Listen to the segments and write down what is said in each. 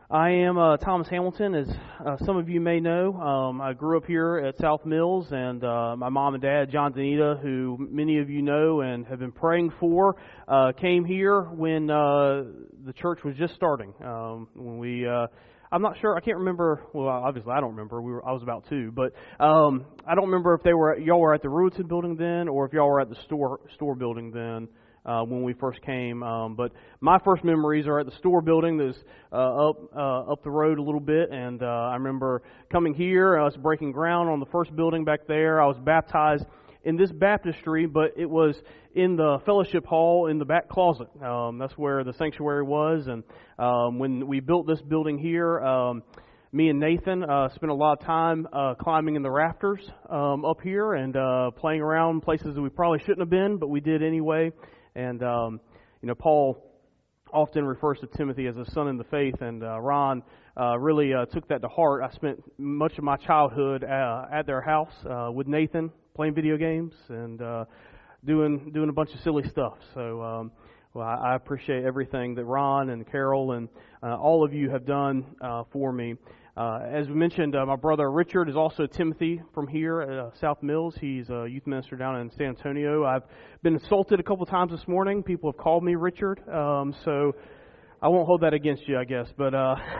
I am Thomas Hamilton, as some of you may know. I grew up here at South Mills, and my mom and dad, John and Anita, who many of you know and have been praying for, came here when the church was just starting. When we, I'm not sure, I can't remember. Well, obviously I don't remember. I was about 2, but I don't remember if y'all were at the Rueton building then, or if y'all were at the store building then. When we first came, but my first memories are at the store building that's up the road a little bit, and I remember coming here. I was breaking ground on the first building back there. I was baptized in this baptistry, but it was in the fellowship hall in the back closet. That's where the sanctuary was, and when we built this building here, me and Nathan spent a lot of time climbing in the rafters up here and playing around places that we probably shouldn't have been, but we did anyway. And, Paul often refers to Timothy as a son in the faith, and Ron really took that to heart. I spent much of my childhood at their house with Nathan, playing video games and doing a bunch of silly stuff. So I appreciate everything that Ron and Carol and all of you have done for me. As we mentioned, my brother Richard is also Timothy from here at South Mills. He's a youth minister down in San Antonio. I've been insulted a couple times this morning. People have called me Richard, so I won't hold that against you, I guess. But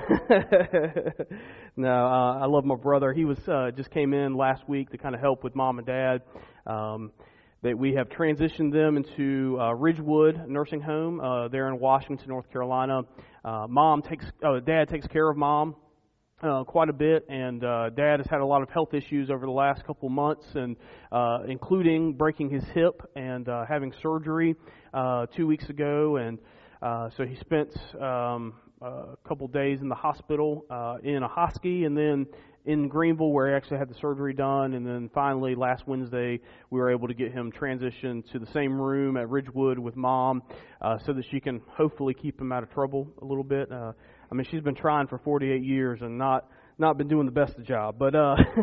no, I love my brother. He was just came in last week to kind of help with mom and dad. That we have transitioned them into Ridgewood Nursing Home there in Washington, North Carolina. Dad takes care of mom quite a bit, and Dad has had a lot of health issues over the last couple months, and including breaking his hip and having surgery 2 weeks ago, and so he spent a couple days in the hospital in Ahoskie, and then in Greenville, where he actually had the surgery done, and then finally last Wednesday we were able to get him transitioned to the same room at Ridgewood with Mom, so that she can hopefully keep him out of trouble a little bit. She's been trying for 48 years and not been doing the best of job, but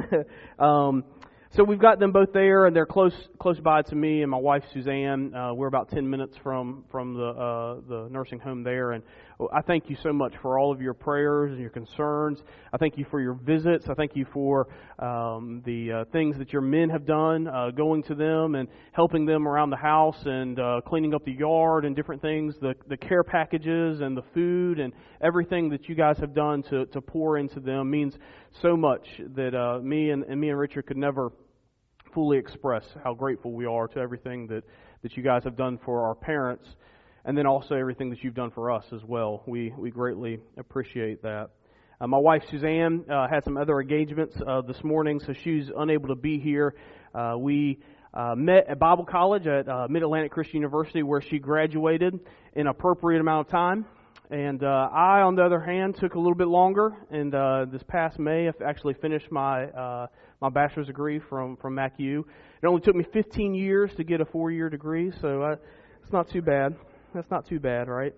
so we've got them both there, and they're close by to me and my wife Suzanne. We're about 10 minutes from the nursing home there, and I thank you so much for all of your prayers and your concerns. I thank you for your visits. I thank you for the things that your men have done, going to them and helping them around the house and cleaning up the yard and different things, the care packages and the food and everything that you guys have done to pour into them means so much that me and Richard could never fully express how grateful we are to everything that you guys have done for our parents, and then also everything that you've done for us as well. We greatly appreciate that. My wife Suzanne had some other engagements this morning, so she's unable to be here. We met at Bible College at Mid-Atlantic Christian University, where she graduated in an appropriate amount of time. And I, on the other hand, took a little bit longer, and this past May, I actually finished my bachelor's degree from MacU. It only took me 15 years to get a 4-year degree, so it's not too bad. That's not too bad, right?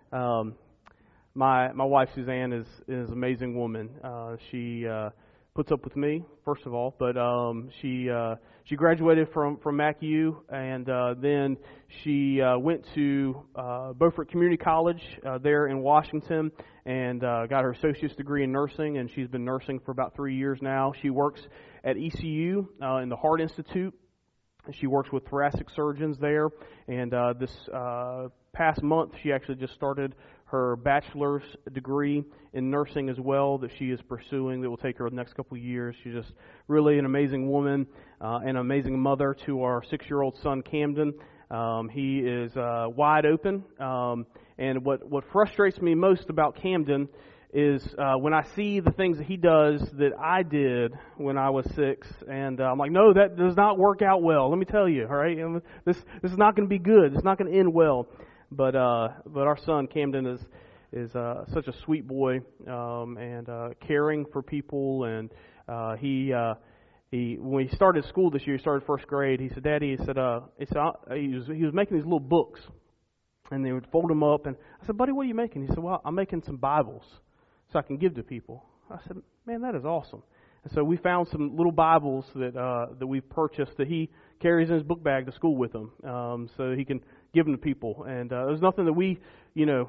My wife Suzanne is an amazing woman. She puts up with me, first of all, but she graduated from MacU, and then she went to Beaufort Community College there in Washington and got her associate's degree in nursing, and she's been nursing for about 3 years now. She works at ECU in the Heart Institute. She works with thoracic surgeons there, and this past month she actually just started her bachelor's degree in nursing as well that she is pursuing that will take her the next couple of years. She's just really an amazing woman and an amazing mother to our 6-year-old son Camden. He is wide open, and what frustrates me most about Camden is when I see the things that he does that I did when I was 6, and I'm like, no, that does not work out well. Let me tell you, all right? This is not going to be good. It's not going to end well. But our son Camden is such a sweet boy and caring for people, and he when he started school this year, he started first grade. He said, "Daddy," he was making these little books, and they would fold them up. And I said, "Buddy, what are you making?" He said, "Well, I'm making some Bibles so I can give to people." I said, "Man, that is awesome." And so we found some little Bibles that we've purchased that he carries in his book bag to school with him, so he can give them to people. And there's nothing that we,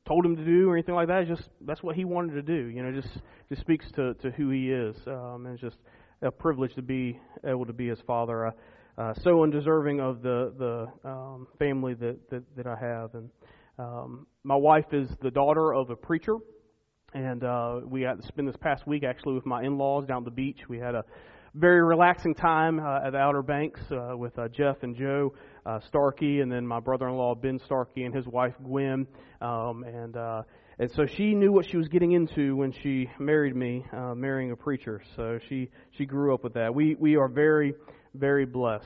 told him to do or anything like that. It's just that's what he wanted to do. Just speaks to who he is, and it's just a privilege to be able to be his father. So undeserving of the family that I have, and my wife is the daughter of a preacher, and we got to spend this past week actually with my in-laws down at the beach. We had a very relaxing time at the Outer Banks with Jeff and Joe Starkey, and then my brother-in-law Ben Starkey and his wife Gwen, and so she knew what she was getting into when she married me, marrying a preacher. So she grew up with that. We are very, very blessed.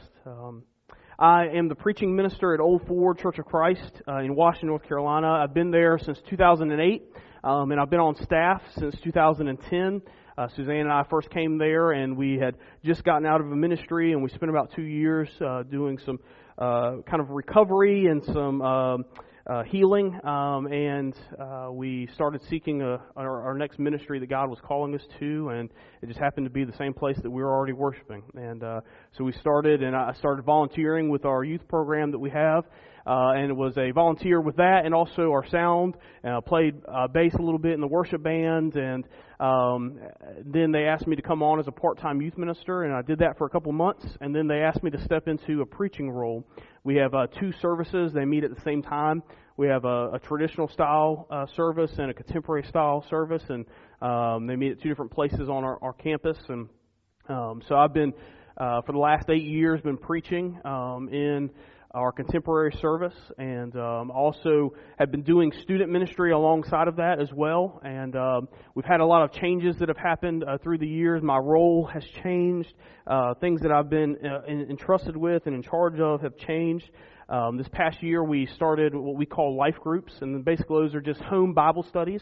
I am the preaching minister at Old Ford Church of Christ in Washington, North Carolina. I've been there since 2008, and I've been on staff since 2010. Suzanne and I first came there, and we had just gotten out of a ministry, and we spent about 2 years doing some kind of recovery and some healing, and we started seeking our next ministry that God was calling us to, and it just happened to be the same place that we were already worshiping. And so we started, and I started volunteering with our youth program that we have, and it was a volunteer with that, and also our sound. Played bass a little bit in the worship band, and then they asked me to come on as a part-time youth minister, and I did that for a couple months, and then they asked me to step into a preaching role. We have 2 services. They meet at the same time. We have a traditional style service and a contemporary style service, and they meet at 2 different places on our campus. And so I've been, for the last 8 years, been preaching in our contemporary service, and also have been doing student ministry alongside of that as well. And we've had a lot of changes that have happened through the years. My role has changed. Things that I've been entrusted with and in charge of have changed. This past year, we started what we call life groups, and basically those are just home Bible studies.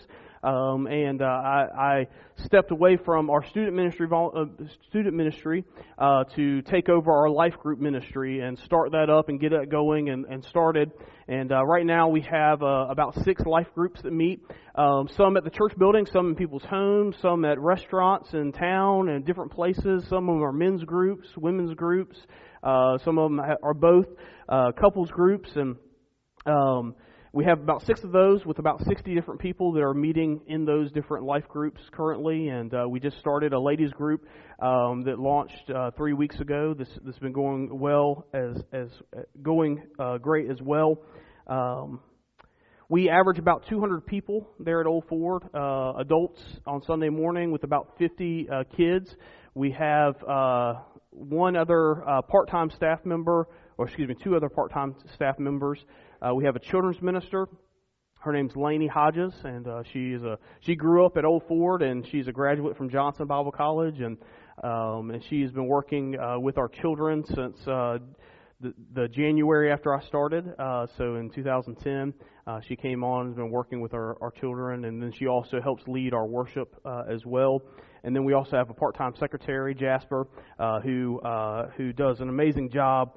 I stepped away from our student ministry to take over our life group ministry and start that up and get it going and started. And right now we have about 6 life groups that meet, some at the church building, some in people's homes, some at restaurants in town and different places. Some of them are men's groups, women's groups. Some of them are both couples groups, and we have about 6 of those with about 60 different people that are meeting in those different life groups currently. And we just started a ladies group that launched 3 weeks ago. This has been going well, going great as well. We average about 200 people there at Old Ford, adults on Sunday morning with about 50 kids. We have 2 other part-time staff members. We have a children's minister. Her name's Lainey Hodges, and she grew up at Old Ford, and she's a graduate from Johnson Bible College, and she's been working with our children since the January after I started. So in 2010, she came on and has been working with our children, and then she also helps lead our worship as well. And then we also have a part-time secretary, Jasper, who does an amazing job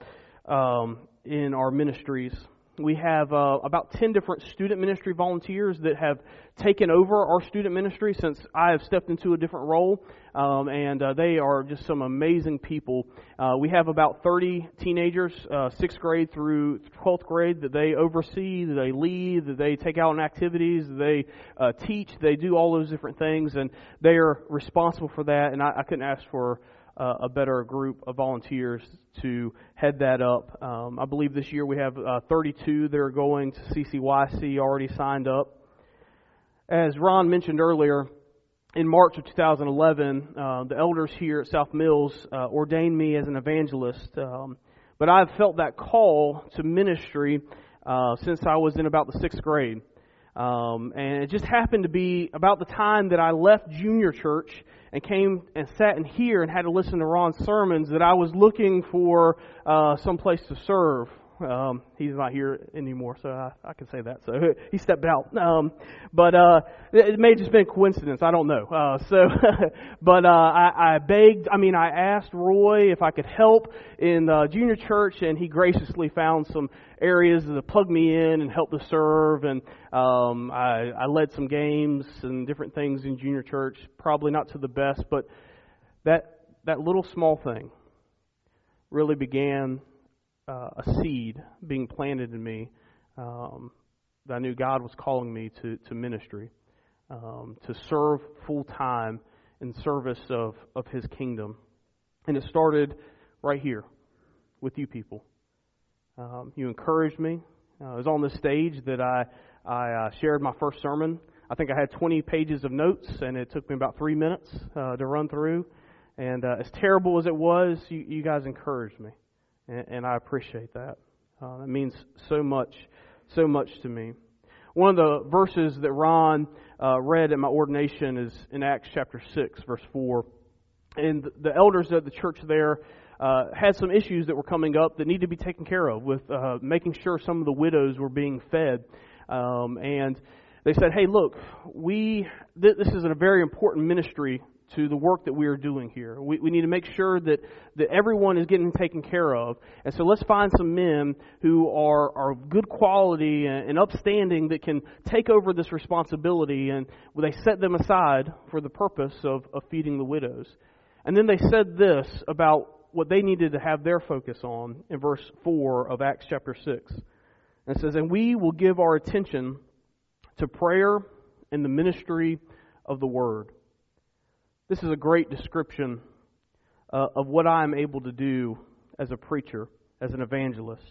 in our ministries. We have about 10 different student ministry volunteers that have taken over our student ministry since I have stepped into a different role, and they are just some amazing people. We have about 30 teenagers, 6th grade through 12th grade, that they oversee, that they lead, that they take out on activities, that they teach, they do all those different things, and they are responsible for that, and I couldn't ask for a better group of volunteers to head that up. I believe this year we have 32 that are going to CCYC already signed up. As Ron mentioned earlier, in March of 2011, the elders here at South Mills ordained me as an evangelist. But I've felt that call to ministry since I was in about the 6th grade. And it just happened to be about the time that I left junior church and came and sat in here and had to listen to Ron's sermons that I was looking for some place to serve. He's not here anymore, so I can say that. So he stepped out. But it may have just been a coincidence. I don't know. But I begged. I asked Roy if I could help in junior church, and he graciously found some areas to plug me in and help to serve. And I led some games and different things in junior church. Probably not to the best, but that little small thing really began a seed being planted in me that I knew God was calling me to ministry, to serve full time in service of His kingdom. And it started right here with you people. You encouraged me. It was on this stage that I shared my first sermon. I think I had 20 pages of notes, and it took me about 3 minutes to run through. And as terrible as it was, you guys encouraged me, and I appreciate that. It means so much to me. One of the verses that Ron read at my ordination is in Acts chapter 6, verse 4. And the elders at the church there had some issues that were coming up that needed to be taken care of with making sure some of the widows were being fed. And they said, hey, look, this is a very important ministry to the work that we are doing here. We need to make sure that everyone is getting taken care of. And so let's find some men who are of good quality and upstanding that can take over this responsibility. And they set them aside for the purpose of feeding the widows. And then they said this about what they needed to have their focus on in verse 4 of Acts chapter 6. And it says, and we will give our attention to prayer and the ministry of the word. This is a great description of what I am able to do as a preacher, as an evangelist.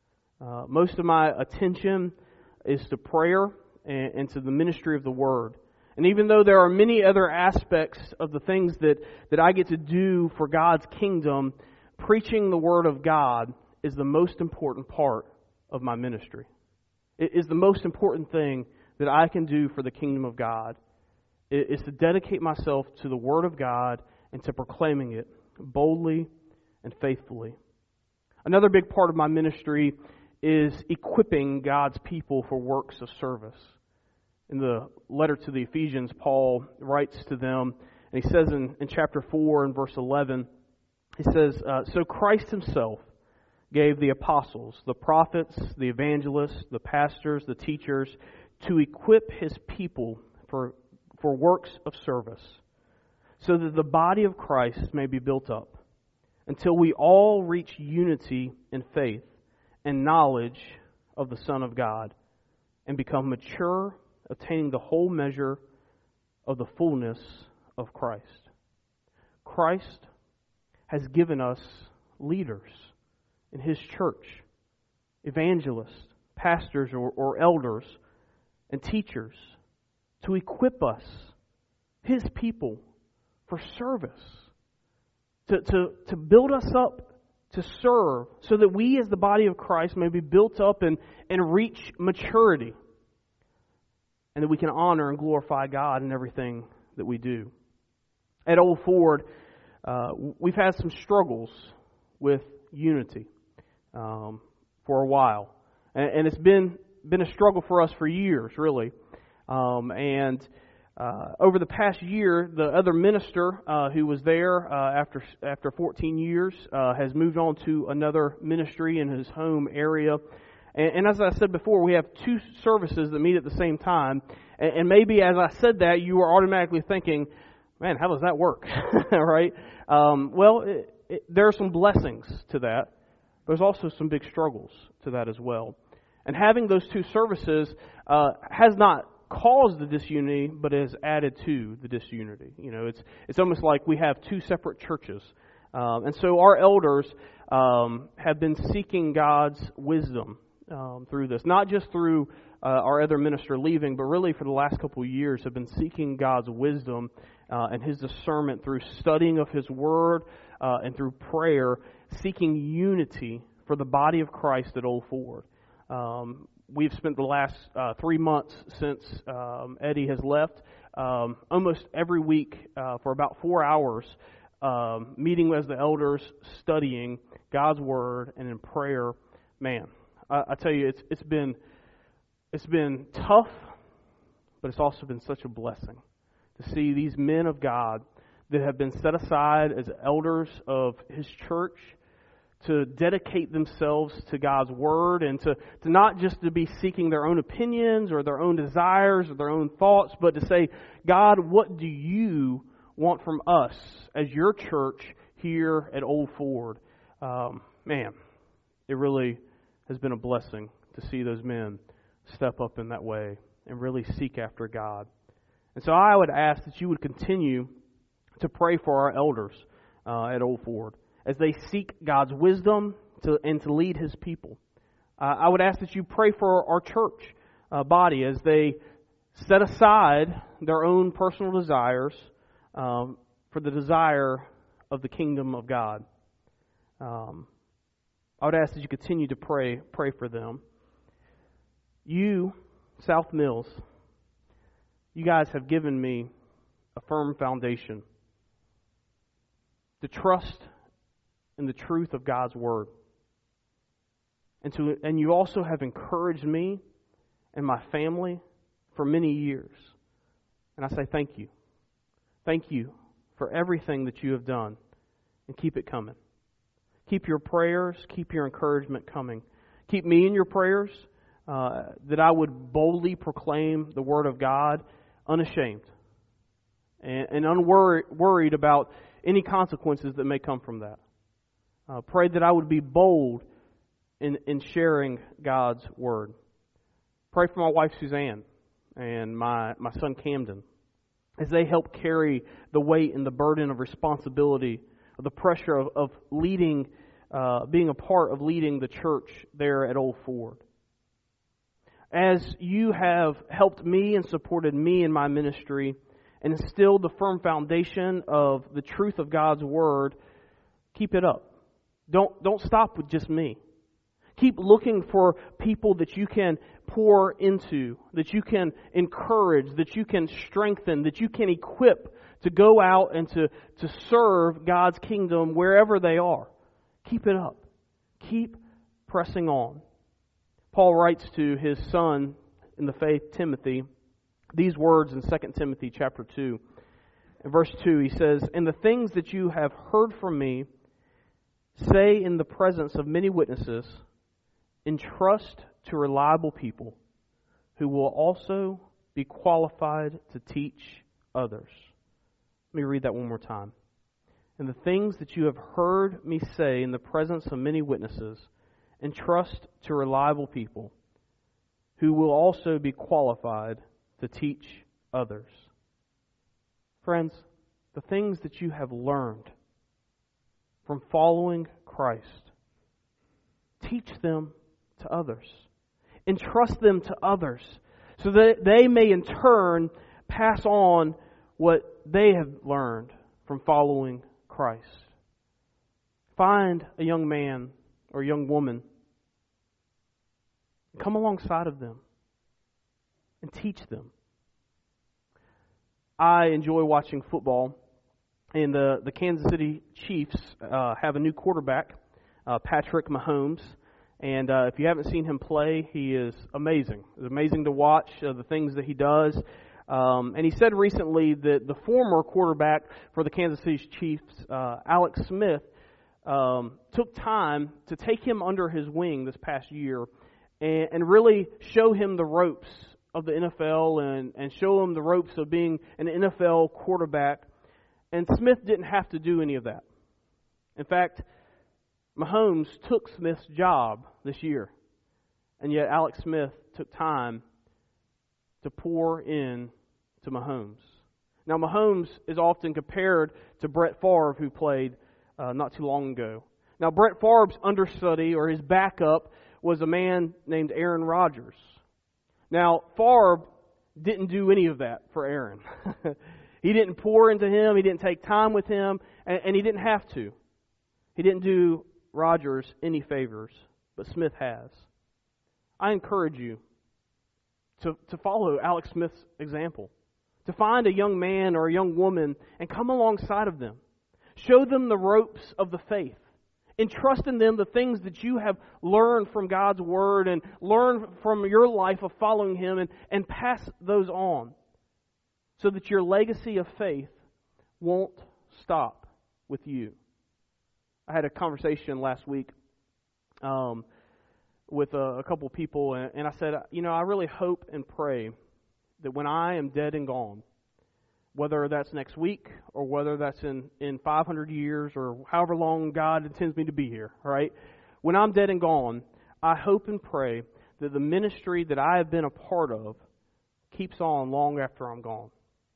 Most of my attention is to prayer and to the ministry of the word. And even though there are many other aspects of the things that I get to do for God's kingdom, preaching the Word of God is the most important part of my ministry. It is the most important thing that I can do for the kingdom of God. It is to dedicate myself to the Word of God and to proclaiming it boldly and faithfully. Another big part of my ministry is equipping God's people for works of service. In the letter to the Ephesians, Paul writes to them, and he says in chapter 4 and verse 11, he says, so Christ Himself gave the apostles, the prophets, the evangelists, the pastors, the teachers, to equip His people for works of service, so that the body of Christ may be built up, until we all reach unity in faith and knowledge of the Son of God, and become mature, attaining the whole measure of the fullness of Christ. Christ has given us leaders in His church, evangelists, pastors or elders, and teachers to equip us, His people, for service, to build us up to serve, so that we as the body of Christ may be built up and reach maturity, and that we can honor and glorify God in everything that we do. At Old Ford, we've had some struggles with unity for a while. And it's been a struggle for us for years, really. And over the past year, the other minister who was there after 14 years has moved on to another ministry in his home area. And as I said before, we have two services that meet at the same time. And maybe as I said that, you were automatically thinking, man, how does that work? Right? There are some blessings to that. There's also some big struggles to that as well. And having those two services has not caused the disunity, but has added to the disunity. You know, it's almost like we have two separate churches. And so our elders have been seeking God's wisdom through this, not just through our other minister leaving, but really for the last couple of years have been seeking God's wisdom and His discernment through studying of His Word and through prayer, seeking unity for the body of Christ at Old Ford. We've spent the last 3 months since Eddie has left, almost every week for about 4 hours, meeting as the elders, studying God's Word and in prayer. Man, I tell you, it's been tough, but it's also been such a blessing to see these men of God that have been set aside as elders of His church to dedicate themselves to God's Word and to not just to be seeking their own opinions or their own desires or their own thoughts, but to say, God, what do you want from us as your church here at Old Ford? Man, it really has been a blessing to see those men step up in that way and really seek after God. And so I would ask that you would continue to pray for our elders at Old Ford as they seek God's wisdom to lead His people. I would ask that you pray for our church body as they set aside their own personal desires for the desire of the kingdom of God. I would ask that you continue to pray for them. You, South Mills, you guys have given me a firm foundation to trust in the truth of God's Word. And you also have encouraged me and my family for many years. And I say thank you. Thank you for everything that you have done. And keep it coming. Keep your prayers, keep your encouragement coming. Keep me in your prayers, that I would boldly proclaim the Word of God unashamed and unworried about any consequences that may come from that. Pray that I would be bold in sharing God's Word. Pray for my wife Suzanne and my son Camden as they help carry the weight and the burden of responsibility, of the pressure of leading, being a part of leading the church there at Old Ford. As you have helped me and supported me in my ministry and instilled the firm foundation of the truth of God's Word, keep it up. Don't stop with just me. Keep looking for people that you can pour into, that you can encourage, that you can strengthen, that you can equip to go out and to serve God's kingdom wherever they are. Keep it up. Keep pressing on. Paul writes to his son in the faith, Timothy, these words in 2 Timothy chapter 2. In verse 2, he says, "And the things that you have heard from me, say in the presence of many witnesses, entrust to reliable people who will also be qualified to teach others." Let me read that one more time. "And the things that you have heard me say in the presence of many witnesses, entrust to reliable people who will also be qualified to teach others." Friends, the things that you have learned from following Christ, teach them to others. Entrust them to others so that they may in turn pass on what they have learned from following Christ. Find a young man or young woman, come alongside of them and teach them. I enjoy watching football, and the Kansas City Chiefs have a new quarterback, Patrick Mahomes. And if you haven't seen him play, he is amazing. It's amazing to watch the things that he does. And he said recently that the former quarterback for the Kansas City Chiefs, Alex Smith, took time to take him under his wing this past year and really show him the ropes of the NFL and show him the ropes of being an NFL quarterback. And Smith didn't have to do any of that. In fact, Mahomes took Smith's job this year, and yet Alex Smith took time to pour in to Mahomes. Now, Mahomes is often compared to Brett Favre, who played not too long ago. Now, Brett Favre's understudy, or his backup, was a man named Aaron Rodgers. Now, Favre didn't do any of that for Aaron. He didn't pour into him, he didn't take time with him, and he didn't have to. He didn't do Rodgers any favors, but Smith has. I encourage you to follow Alex Smith's example, to find a young man or a young woman and come alongside of them. Show them the ropes of the faith. Entrust in them the things that you have learned from God's Word and learned from your life of following Him and pass those on so that your legacy of faith won't stop with you. I had a conversation last week with a couple people, and I said, I really hope and pray that when I am dead and gone, whether that's next week or whether that's in 500 years or however long God intends me to be here, all right? When I'm dead and gone, I hope and pray that the ministry that I have been a part of keeps on long after I'm gone.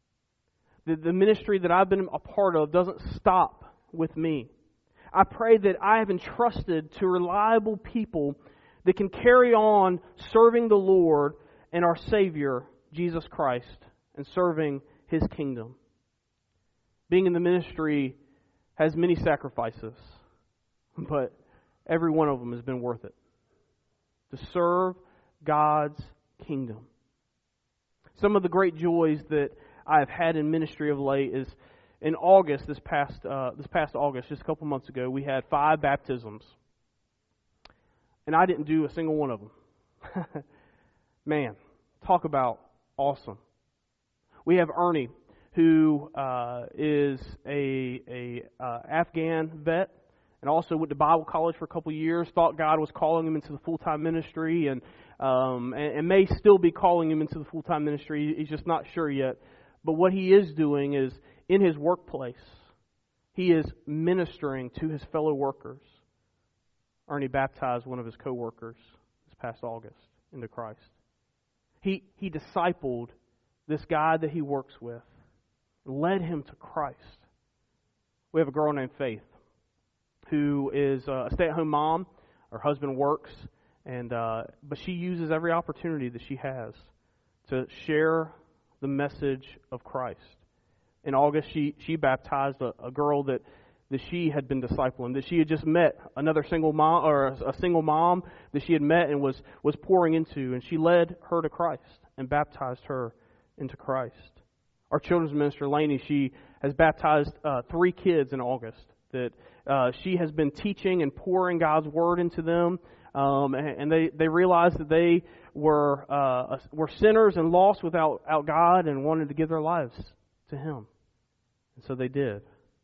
The ministry that I've been a part of doesn't stop with me. I pray that I have entrusted to reliable people that can carry on serving the Lord and our Savior, Jesus Christ, and serving His kingdom. Being in the ministry has many sacrifices, but every one of them has been worth it. To serve God's kingdom. Some of the great joys that I have had in ministry of late is in August, this past August, just a couple months ago, we had 5 baptisms. And I didn't do a single one of them. Man, talk about awesome. We have Ernie, who is a Afghan vet, and also went to Bible college for a couple of years. Thought God was calling him into the full-time ministry, and may still be calling him into the full-time ministry. He's just not sure yet. But what he is doing is, in his workplace, he is ministering to his fellow workers. Ernie baptized one of his co-workers this past August into Christ. He discipled this guy that he works with, led him to Christ. We have a girl named Faith who is a stay-at-home mom. Her husband works, but she uses every opportunity that she has to share the message of Christ. In August, she baptized a girl that she had been discipling, that she had just met, another single mom, or a single mom that she had met and was pouring into, and she led her to Christ and baptized her into Christ. Our children's minister, Lainey, she has baptized 3 kids in August, that she has been teaching and pouring God's Word into them, and they realized that they were sinners and lost without God and wanted to give their lives to Him. And so they did.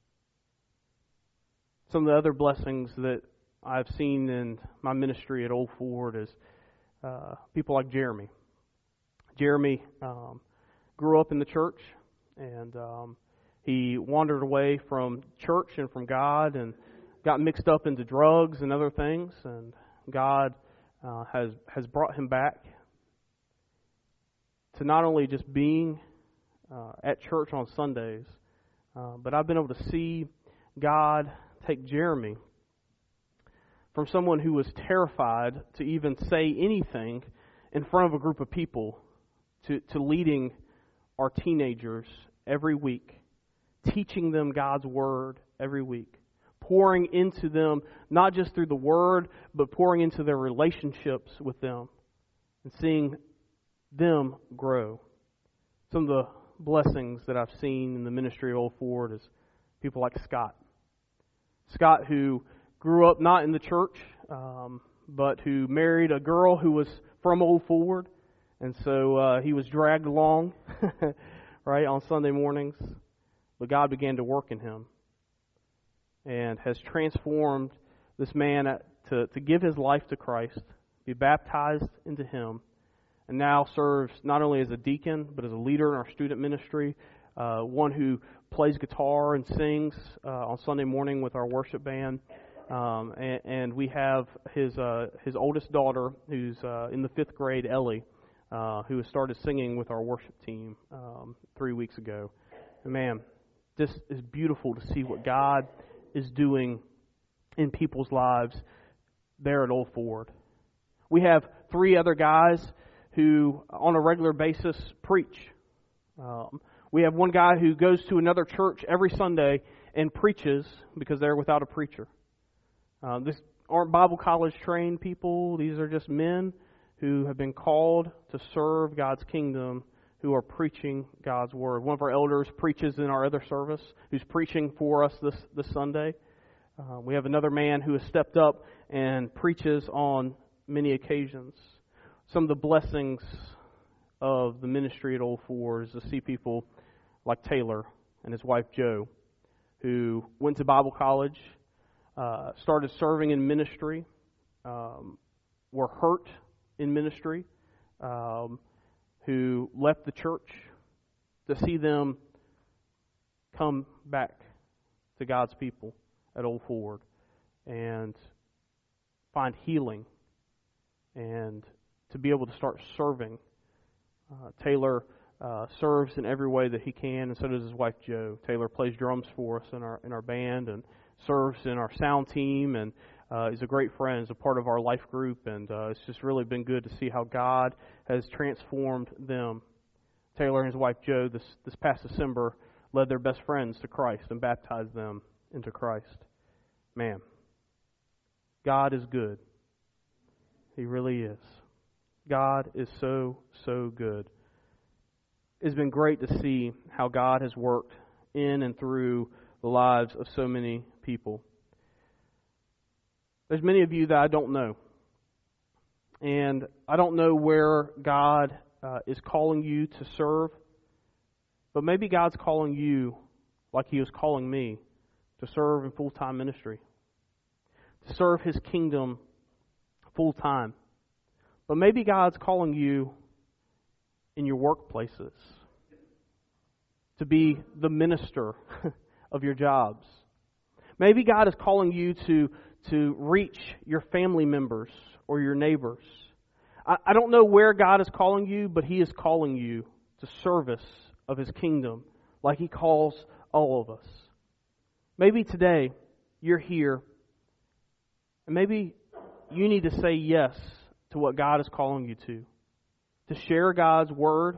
Some of the other blessings that I've seen in my ministry at Old Ford is people like Jeremy. Jeremy grew up in the church, and he wandered away from church and from God and got mixed up into drugs and other things, and God has brought him back to not only just being at church on Sundays, but I've been able to see God take Jeremy from someone who was terrified to even say anything in front of a group of people to leading our teenagers every week, teaching them God's Word every week, pouring into them, not just through the Word, but pouring into their relationships with them and seeing them grow. Some of the blessings that I've seen in the ministry of Old Ford is people like Scott. Scott, who grew up not in the church, but who married a girl who was from Old Ford, and so he was dragged along, right, on Sunday mornings. But God began to work in him and has transformed this man to give his life to Christ, be baptized into Him, and now serves not only as a deacon, but as a leader in our student ministry, one who plays guitar and sings on Sunday morning with our worship band. And we have his oldest daughter, who's in the 5th grade, Ellie, who has started singing with our worship team 3 weeks ago. And man, this is beautiful to see what God is doing in people's lives there at Old Ford. We have 3 other guys who, on a regular basis, preach. We have one guy who goes to another church every Sunday and preaches because they're without a preacher. This aren't Bible college trained people. These are just men who have been called to serve God's kingdom, who are preaching God's Word. One of our elders preaches in our other service, who's preaching for us this Sunday. We have another man who has stepped up and preaches on many occasions. Some of the blessings of the ministry at Old Ford is to see people like Taylor and his wife Jo, who went to Bible college, started serving in ministry, were hurt in ministry, who left the church, to see them come back to God's people at Old Ford and find healing and to be able to start serving. Taylor serves in every way that he can, and so does his wife Jo. Taylor plays drums for us in our band and serves in our sound team, and is a great friend, is a part of our life group, and it's just really been good to see how God has transformed them. Taylor and his wife Jo this past December led their best friends to Christ and baptized them into Christ. Man, God is good. He really is. God is so, so good. It's been great to see how God has worked in and through the lives of so many people. There's many of you that I don't know. And I don't know where God is calling you to serve. But maybe God's calling you, like He was calling me, to serve in full-time ministry. To serve His kingdom full-time. But maybe God's calling you in your workplaces to be the minister of your jobs. Maybe God is calling you to reach your family members or your neighbors. I don't know where God is calling you, but He is calling you to service of His kingdom like He calls all of us. Maybe today you're here and maybe you need to say yes to what God is calling you to share God's Word,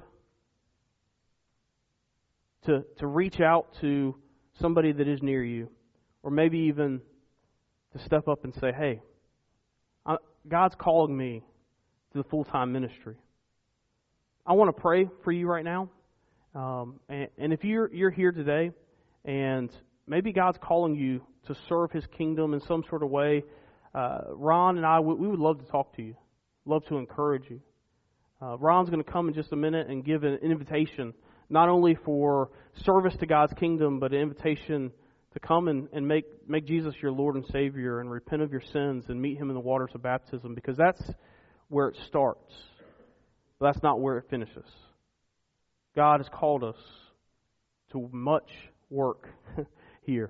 to reach out to somebody that is near you, or maybe even to step up and say, hey, God's calling me to the full-time ministry. I want to pray for you right now. And if you're here today and maybe God's calling you to serve His kingdom in some sort of way, Ron and I, we would love to talk to you, love to encourage you. Ron's going to come in just a minute and give an invitation, not only for service to God's kingdom, but an invitation to come and make Jesus your Lord and Savior and repent of your sins and meet Him in the waters of baptism, because that's where it starts. But that's not where it finishes. God has called us to much work here.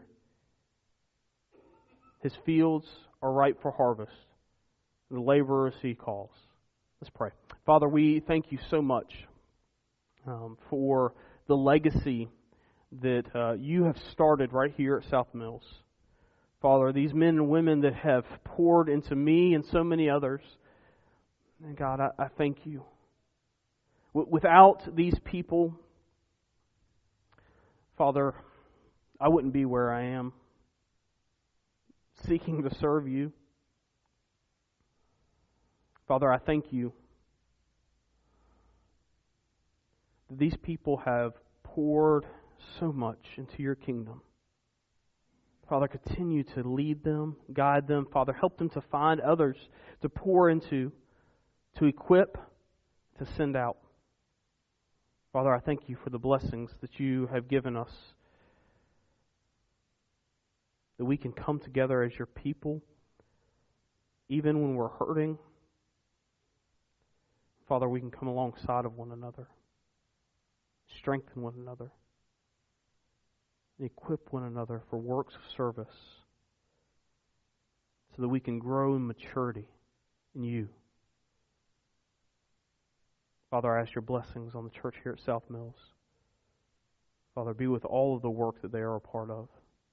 His fields are ripe for harvest. The laborers He calls. Let's pray. Father, we thank You so much for the legacy that You have started right here at South Mills. Father, these men and women that have poured into me and so many others. And God, I thank You. Without these people, Father, I wouldn't be where I am, seeking to serve You. Father, I thank You that these people have poured so much into Your kingdom. Father, continue to lead them, guide them. Father, help them to find others to pour into, to equip, to send out. Father, I thank You for the blessings that You have given us, that we can come together as Your people, even when we're hurting. Father, we can come alongside of one another, strengthen one another, and equip one another for works of service, so that we can grow in maturity in You. Father, I ask Your blessings on the church here at South Mills. Father, be with all of the work that they are a part of.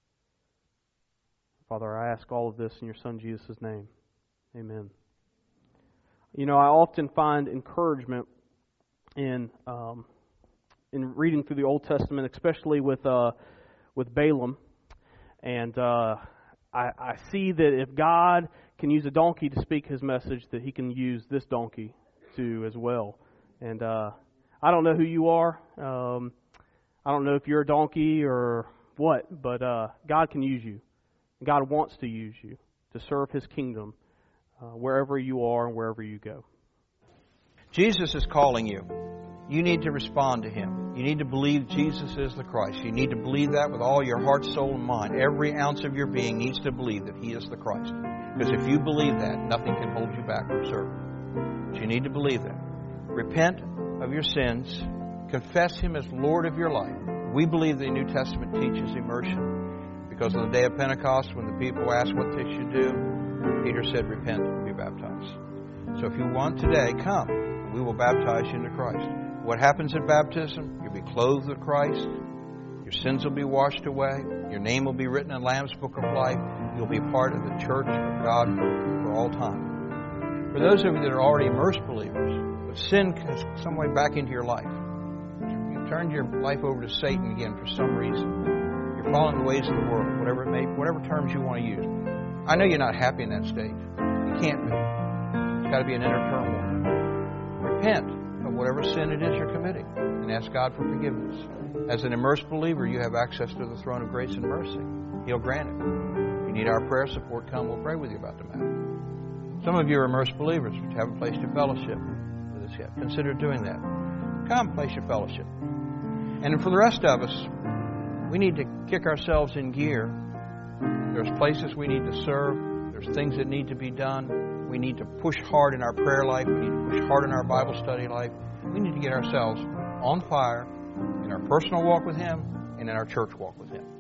Father, I ask all of this in Your Son Jesus' name. Amen. You know, I often find encouragement in reading through the Old Testament, especially with Balaam. And I see that if God can use a donkey to speak His message, that He can use this donkey too as well. And I don't know who you are. I don't know if you're a donkey or what, but God can use you. God wants to use you to serve His kingdom wherever you are and wherever you go. Jesus is calling you. You need to respond to Him. You need to believe Jesus is the Christ. You need to believe that with all your heart, soul, and mind. Every ounce of your being needs to believe that He is the Christ. Because if you believe that, nothing can hold you back from serving. But you need to believe that. Repent of your sins. Confess Him as Lord of your life. We believe the New Testament teaches immersion. Because on the day of Pentecost, when the people asked what they should do, Peter said, repent and be baptized. So if you want today, come. We will baptize you into Christ. What happens at baptism? You'll be clothed with Christ. Your sins will be washed away. Your name will be written in the Lamb's Book of Life. You'll be part of the church of God for all time. For those of you that are already immersed believers, but sin has some way back into your life, you've turned your life over to Satan again for some reason. You're following the ways of the world, whatever terms you want to use. I know you're not happy in that state. You can't be. It's got to be an inner turmoil. Repent of whatever sin it is you're committing and ask God for forgiveness. As an immersed believer, you have access to the throne of grace and mercy. He'll grant it. If you need our prayer support, come. We'll pray with you about the matter. Some of you are immersed believers which haven't placed your fellowship with us yet. Consider doing that. Come, place your fellowship. And for the rest of us, we need to kick ourselves in gear. There's places we need to serve. There's things that need to be done. We need to push hard in our prayer life. We need to push hard in our Bible study life. We need to get ourselves on fire in our personal walk with Him and in our church walk with Him.